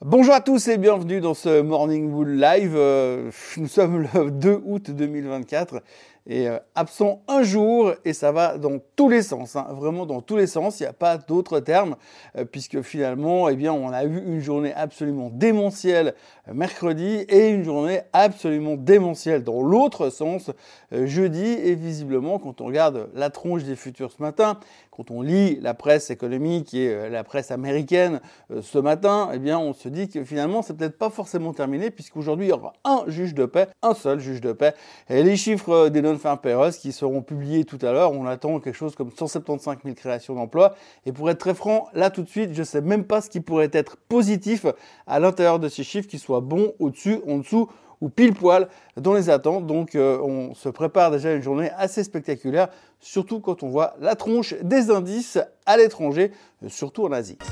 Bonjour à tous et bienvenue dans ce Morning Bull Live. Nous sommes le 2 août 2024 et absent un jour et ça va dans tous les sens, hein, vraiment dans tous les sens, il n'y a pas d'autre terme puisque finalement on a eu une journée absolument démentielle mercredi et une journée absolument démentielle dans l'autre sens jeudi et visiblement quand on regarde la tronche des futurs ce matin, quand on lit la presse économique et la presse américaine ce matin, on se dit que finalement c'est peut-être pas forcément terminé puisqu'aujourd'hui il y aura un juge de paix, un seul juge de paix et les chiffres des non-farm payrolls qui seront publiés tout à l'heure, on attend quelque chose comme 175 000 créations d'emplois et pour être très franc, là tout de suite, je sais même pas ce qui pourrait être positif à l'intérieur de ces chiffres qui soient bons au-dessus, en dessous ou pile poil dans les attentes. Donc on se prépare déjà à une journée assez spectaculaire, surtout quand on voit la tronche des indices à l'étranger, surtout en Asie.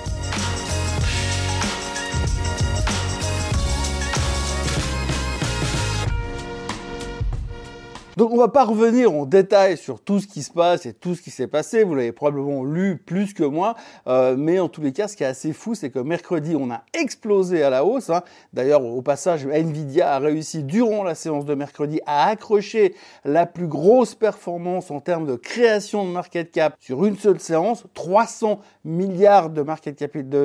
Donc on va pas revenir en détail sur tout ce qui se passe et tout ce qui s'est passé, vous l'avez probablement lu plus que moi, mais en tous les cas ce qui est assez fou c'est que mercredi on a explosé à la hausse, hein. D'ailleurs au passage Nvidia a réussi durant la séance de mercredi à accrocher la plus grosse performance en termes de création de market cap sur une seule séance, 300 milliards de market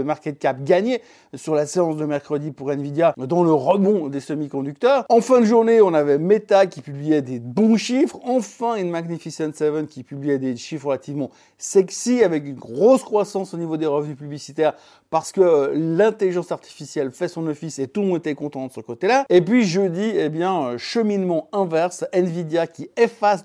cap gagnés sur la séance de mercredi pour Nvidia dans le rebond des semi-conducteurs. En fin de journée on avait Meta qui publiait des bons chiffres, enfin une Magnificent Seven qui publiait des chiffres relativement sexy avec une grosse croissance au niveau des revenus publicitaires parce que l'intelligence artificielle fait son office et tout le monde était content de ce côté-là. Et puis jeudi, cheminement inverse, Nvidia qui efface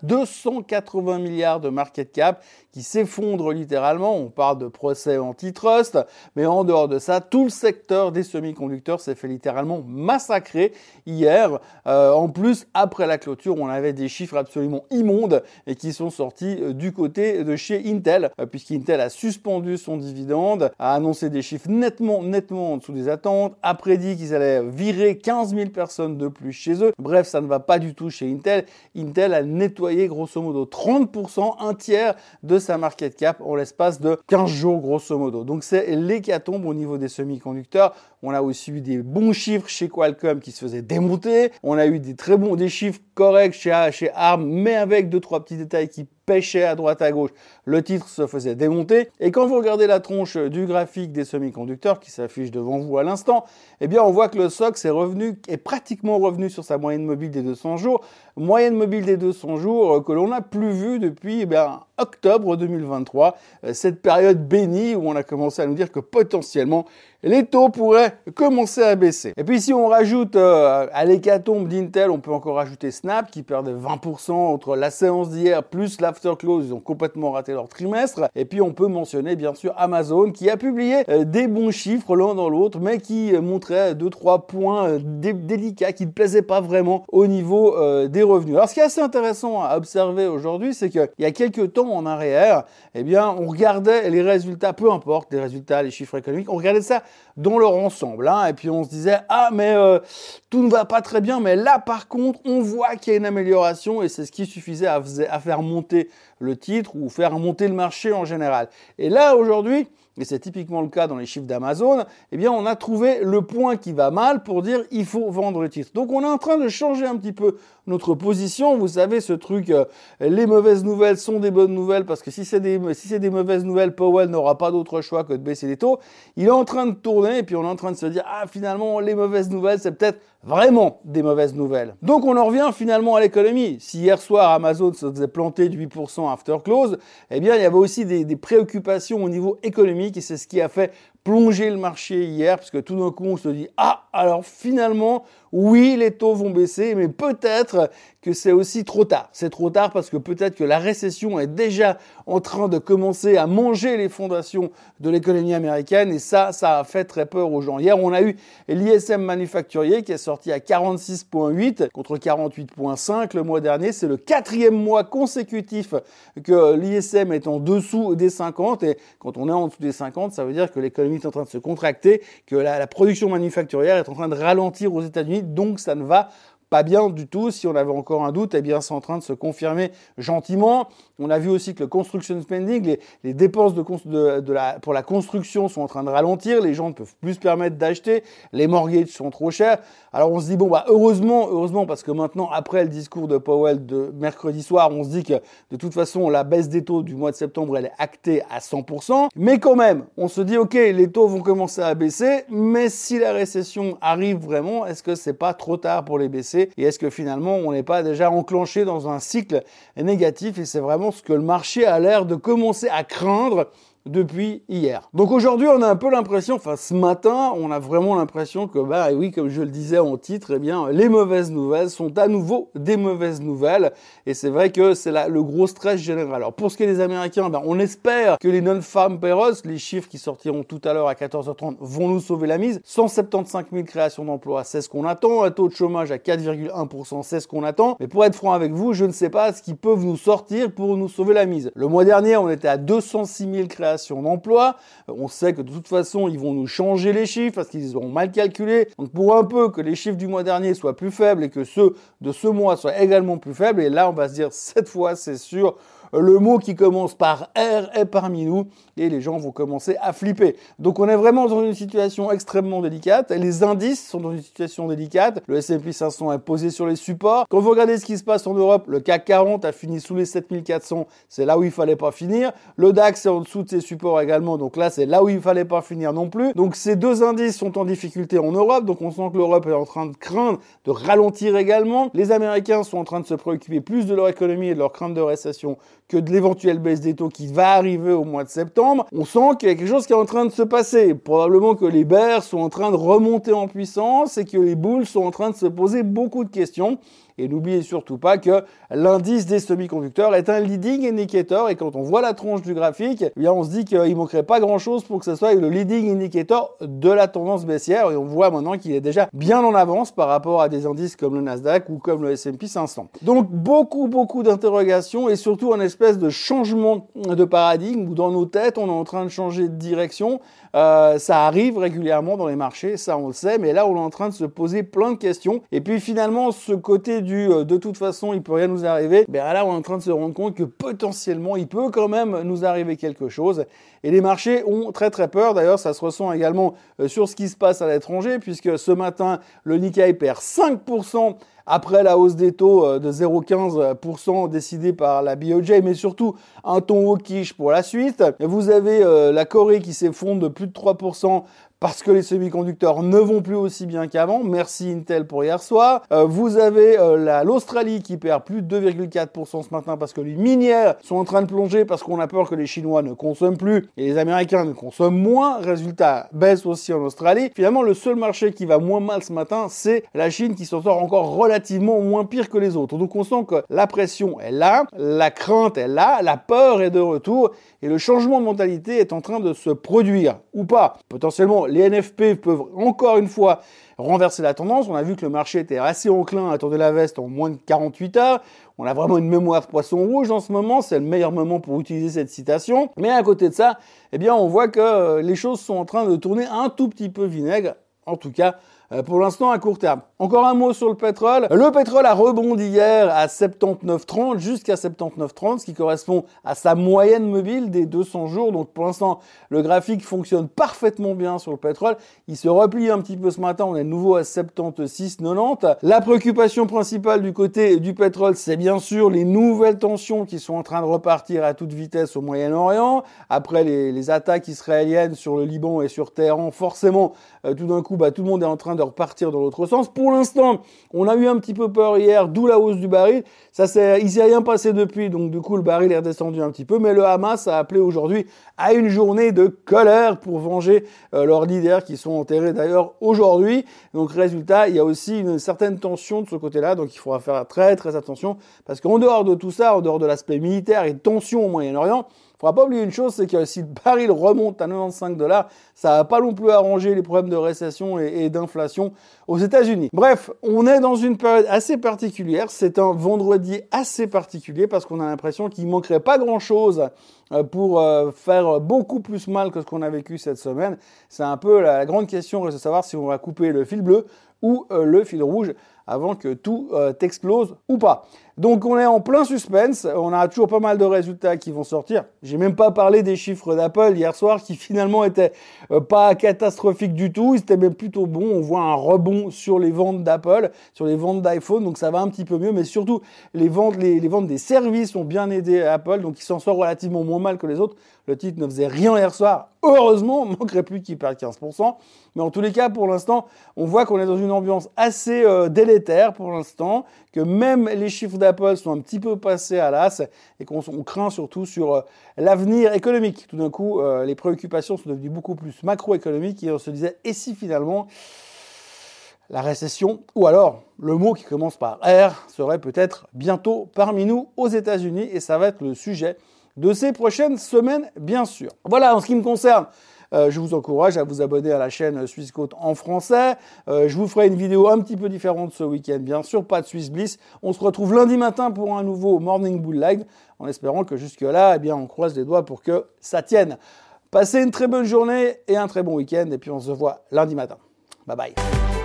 280 milliards de market cap, qui s'effondre littéralement, on parle de procès antitrust, mais en dehors de ça, tout le secteur des semi-conducteurs s'est fait littéralement massacrer hier. En plus, après la clôture, on avait des chiffres absolument immondes et qui sont sortis du côté de chez Intel, puisqu'Intel a suspendu son dividende, a annoncé des chiffres nettement en dessous des attentes, a prédit qu'ils allaient virer 15 000 personnes de plus chez eux. Bref, ça ne va pas du tout chez Intel. Intel a nettoyé grosso modo 30%, un tiers de sa market cap en l'espace de 15 jours grosso modo. Donc c'est l'hécatombe au niveau des semi-conducteurs. On a aussi eu des bons chiffres chez Qualcomm qui se faisaient démonter. On a eu des chiffres corrects chez ARM, mais avec 2-3 petits détails qui pêchaient à droite à gauche. Le titre se faisait démonter. Et quand vous regardez la tronche du graphique des semi-conducteurs qui s'affiche devant vous à l'instant, on voit que le SOX est pratiquement revenu sur sa moyenne mobile des 200 jours. Moyenne mobile des 200 jours que l'on n'a plus vue depuis octobre 2023. Cette période bénie où on a commencé à nous dire que potentiellement les taux pourraient commencer à baisser. Et puis si on rajoute à l'hécatombe d'Intel, on peut encore rajouter Snap qui perdait 20% entre la séance d'hier plus l'afterclose. Ils ont complètement raté leur trimestre. Et puis on peut mentionner bien sûr Amazon qui a publié des bons chiffres l'un dans l'autre, mais qui montrait 2-3 points délicats qui ne plaisaient pas vraiment au niveau des revenus. Alors ce qui est assez intéressant à observer aujourd'hui, c'est qu'il y a quelques temps en arrière, on regardait les résultats, peu importe les résultats, les chiffres économiques, on regardait ça dans leur ensemble, hein, et puis on se disait tout ne va pas très bien, mais là par contre on voit qu'il y a une amélioration et c'est ce qui suffisait à faire monter le titre ou faire monter le marché en général. Et là aujourd'hui, et c'est typiquement le cas dans les chiffres d'Amazon, on a trouvé le point qui va mal pour dire il faut vendre le titre. Donc on est en train de changer un petit peu notre position. Vous savez ce truc, les mauvaises nouvelles sont des bonnes nouvelles parce que si c'est des mauvaises nouvelles, Powell n'aura pas d'autre choix que de baisser les taux. Il est en train de tourner et puis on est en train de se dire finalement les mauvaises nouvelles c'est peut-être vraiment des mauvaises nouvelles. Donc on en revient finalement à l'économie. Si hier soir Amazon se faisait planter de 8% after close, il y avait aussi des préoccupations au niveau économique et c'est ce qui a fait plonger le marché hier parce que tout d'un coup on se dit alors finalement oui les taux vont baisser mais peut-être que c'est aussi trop tard. C'est trop tard parce que peut-être que la récession est déjà en train de commencer à manger les fondations de l'économie américaine et ça a fait très peur aux gens. Hier on a eu l'ISM manufacturier qui est sorti à 46,8 contre 48,5 le mois dernier. C'est le 4e mois consécutif que l'ISM est en dessous des 50 et quand on est en dessous des 50 ça veut dire que l'économie est en train de se contracter, que la production manufacturière est en train de ralentir aux États-Unis, donc ça ne va pas bien du tout. Si on avait encore un doute, eh bien, c'est en train de se confirmer gentiment. On a vu aussi que le construction spending, les dépenses pour la construction sont en train de ralentir. Les gens ne peuvent plus se permettre d'acheter. Les mortgages sont trop chers. Alors, on se dit, bon, bah, heureusement, parce que maintenant, après le discours de Powell de mercredi soir, on se dit que de toute façon, la baisse des taux du mois de septembre, elle est actée à 100%. Mais quand même, on se dit, OK, les taux vont commencer à baisser. Mais si la récession arrive vraiment, est-ce que c'est pas trop tard pour les baisser? Et est-ce que finalement, on n'est pas déjà enclenché dans un cycle négatif? Et c'est vraiment ce que le marché a l'air de commencer à craindre depuis hier. Donc aujourd'hui, on a un peu l'impression, enfin ce matin, on a vraiment l'impression que, bah oui, comme je le disais en titre, eh bien, les mauvaises nouvelles sont à nouveau des mauvaises nouvelles. Et c'est vrai que c'est le gros stress général. Alors pour ce qui est des Américains, ben, on espère que les non-farm payrolls, les chiffres qui sortiront tout à l'heure à 14h30, vont nous sauver la mise. 175 000 créations d'emplois, c'est ce qu'on attend. Un taux de chômage à 4,1%, c'est ce qu'on attend. Mais pour être franc avec vous, je ne sais pas ce qu'ils peuvent nous sortir pour nous sauver la mise. Le mois dernier, on était à 206 000 créations d'emploi. On sait que de toute façon, ils vont nous changer les chiffres parce qu'ils auront mal calculé. Donc, pour un peu que les chiffres du mois dernier soient plus faibles et que ceux de ce mois soient également plus faibles, et là, on va se dire, cette fois, c'est sûr, le mot qui commence par R est parmi nous et les gens vont commencer à flipper. Donc on est vraiment dans une situation extrêmement délicate. Les indices sont dans une situation délicate. Le S&P 500 est posé sur les supports. Quand vous regardez ce qui se passe en Europe, le CAC 40 a fini sous les 7400. C'est là où il fallait pas finir. Le DAX est en dessous de ses supports également. Donc là, c'est là où il fallait pas finir non plus. Donc ces deux indices sont en difficulté en Europe. Donc on sent que l'Europe est en train de craindre, de ralentir également. Les Américains sont en train de se préoccuper plus de leur économie et de leur crainte de récession que de l'éventuelle baisse des taux qui va arriver au mois de septembre. On sent qu'il y a quelque chose qui est en train de se passer. Probablement que les bears sont en train de remonter en puissance et que les bulls sont en train de se poser beaucoup de questions. Et n'oubliez surtout pas que l'indice des semi-conducteurs est un leading indicator et quand on voit la tronche du graphique, eh bien on se dit qu'il manquerait pas grand-chose pour que ce soit le leading indicator de la tendance baissière et on voit maintenant qu'il est déjà bien en avance par rapport à des indices comme le Nasdaq ou comme le S&P 500. Donc beaucoup d'interrogations et surtout un espèce de changement de paradigme où dans nos têtes on est en train de changer de direction. Ça arrive régulièrement dans les marchés, ça on le sait, mais là on est en train de se poser plein de questions et puis finalement ce côté de toute façon il peut rien nous arriver, ben là on est en train de se rendre compte que potentiellement il peut quand même nous arriver quelque chose et les marchés ont très peur. D'ailleurs ça se ressent également sur ce qui se passe à l'étranger puisque ce matin le Nikkei perd 5% après la hausse des taux de 0,15% décidée par la BOJ, mais surtout un ton hawkish pour la suite. Vous avez la Corée qui s'effondre de plus de 3% parce que les semi-conducteurs ne vont plus aussi bien qu'avant. Merci Intel pour hier soir. Vous avez l'Australie qui perd plus de 2,4% ce matin parce que les minières sont en train de plonger parce qu'on a peur que les Chinois ne consomment plus et les Américains ne consomment moins. Résultat, baisse aussi en Australie. Finalement, le seul marché qui va moins mal ce matin, c'est la Chine qui s'en sort encore relativement moins pire que les autres. Donc on sent que la pression est là, la crainte est là, la peur est de retour et le changement de mentalité est en train de se produire ou pas. Potentiellement, les NFP peuvent encore une fois renverser la tendance. On a vu que le marché était assez enclin à tourner la veste en moins de 48 heures. On a vraiment une mémoire de poisson rouge en ce moment. C'est le meilleur moment pour utiliser cette citation. Mais à côté de ça, eh bien, on voit que les choses sont en train de tourner un tout petit peu vinaigre. En tout cas, pour l'instant à court terme. Encore un mot sur le pétrole. Le pétrole a rebondi hier à 79,30 jusqu'à 79,30, ce qui correspond à sa moyenne mobile des 200 jours. Donc pour l'instant, le graphique fonctionne parfaitement bien sur le pétrole. Il se replie un petit peu ce matin. On est de nouveau à 76,90. La préoccupation principale du côté du pétrole, c'est bien sûr les nouvelles tensions qui sont en train de repartir à toute vitesse au Moyen-Orient. Après les attaques israéliennes sur le Liban et sur Téhéran, forcément, tout d'un coup, tout le monde est en train de repartir dans l'autre sens. Pour l'instant, on a eu un petit peu peur hier, d'où la hausse du baril. Il s'est rien passé depuis, donc du coup, le baril est redescendu un petit peu. Mais le Hamas a appelé aujourd'hui à une journée de colère pour venger leurs leaders qui sont enterrés d'ailleurs aujourd'hui. Donc résultat, il y a aussi une certaine tension de ce côté-là. Donc il faudra faire très attention parce qu'en dehors de tout ça, en dehors de l'aspect militaire et de tension au Moyen-Orient, il ne faudra pas oublier une chose, c'est que si le baril remonte à 95 $, ça va pas non plus arranger les problèmes de récession et d'inflation aux États-Unis. Bref, on est dans une période assez particulière. C'est un vendredi assez particulier parce qu'on a l'impression qu'il manquerait pas grand-chose pour faire beaucoup plus mal que ce qu'on a vécu cette semaine. C'est un peu la grande question, de savoir si on va couper le fil bleu ou le fil rouge avant que tout explose ou pas. Donc on est en plein suspense, on a toujours pas mal de résultats qui vont sortir. J'ai même pas parlé des chiffres d'Apple hier soir qui finalement étaient pas catastrophiques du tout, ils étaient même plutôt bons. On voit un rebond sur les ventes d'Apple, sur les ventes d'iPhone, donc ça va un petit peu mieux, mais surtout les ventes des services ont bien aidé Apple, donc ils s'en sortent relativement moins mal que les autres. Le titre ne faisait rien hier soir, heureusement, il ne manquerait plus qu'il perde 15%. Mais en tous les cas, pour l'instant, on voit qu'on est dans une ambiance assez délétère pour l'instant, que même les chiffres d'Apple sont un petit peu passés à l'as et qu'on craint surtout sur l'avenir économique. Tout d'un coup, les préoccupations sont devenues beaucoup plus macroéconomiques et on se disait, et si finalement la récession, ou alors le mot qui commence par R, serait peut-être bientôt parmi nous aux États-Unis et ça va être le sujet de ces prochaines semaines, bien sûr. Voilà, en ce qui me concerne, je vous encourage à vous abonner à la chaîne Suisse Côte en français. Je vous ferai une vidéo un petit peu différente ce week-end, bien sûr, pas de Swiss Bliss. On se retrouve lundi matin pour un nouveau Morning Bull Live, en espérant que jusque-là, eh bien, on croise les doigts pour que ça tienne. Passez une très bonne journée et un très bon week-end, et puis on se voit lundi matin. Bye bye.